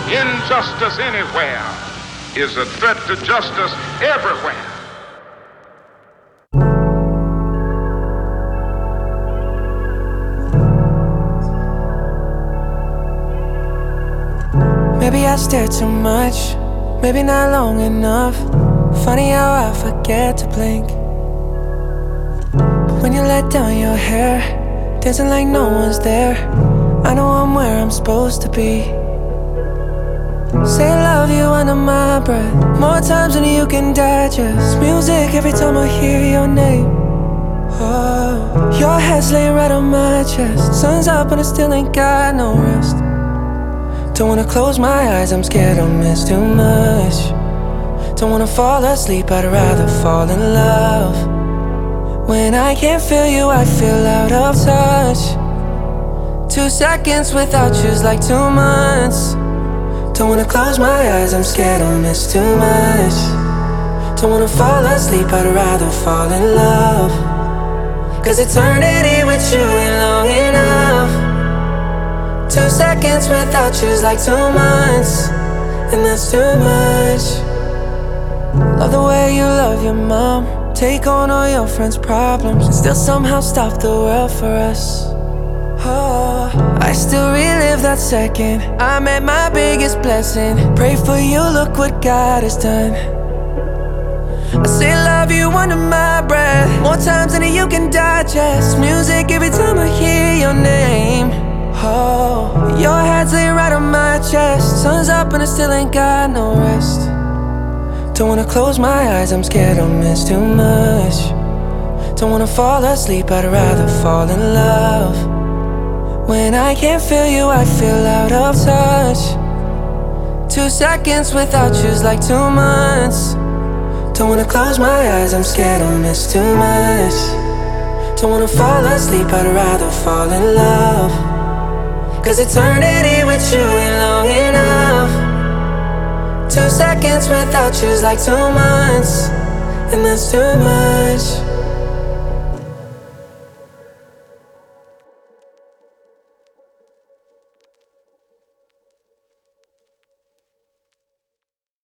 Injustice anywhere is a threat to justice everywhere. Maybe I stare too much, maybe not long enough. Funny how I forget to blink. But when you let down your hair, dancing like no one's there, I know I'm where I'm supposed to be. Say I love you under my breath, more times than you can digest. Music every time I hear your name. Oh, your head's laying right on my chest. Sun's up and I still ain't got no rest. Don't wanna close my eyes, I'm scared I'll miss too much. Don't wanna fall asleep, I'd rather fall in love. When I can't feel you, I feel out of touch. 2 seconds without you's like 2 months. Don't wanna close my eyes, I'm scared I'll miss too much. Don't wanna fall asleep, I'd rather fall in love. 'Cause eternity with you ain't long enough. 2 seconds without you's like 2 months, and that's too much. Love the way you love your mom, take on all your friends' problems, and still somehow stop the world for us. Oh, I still relive that second I met my biggest blessing. Pray for you, look what God has done. I say love you under my breath, more times than you can digest. Music every time I hear your name. Oh, your head's laying right on my chest. Sun's up and I still ain't got no rest. Don't wanna close my eyes, I'm scared I'll miss too much. Don't wanna fall asleep, I'd rather fall in love. When I can't feel you, I feel out of touch. 2 seconds without you's like 2 months. Don't wanna close my eyes, I'm scared I'll miss too much. Don't wanna fall asleep, I'd rather fall in love. 'Cause eternity with you ain't long enough. 2 seconds without you's like 2 months, and that's too much.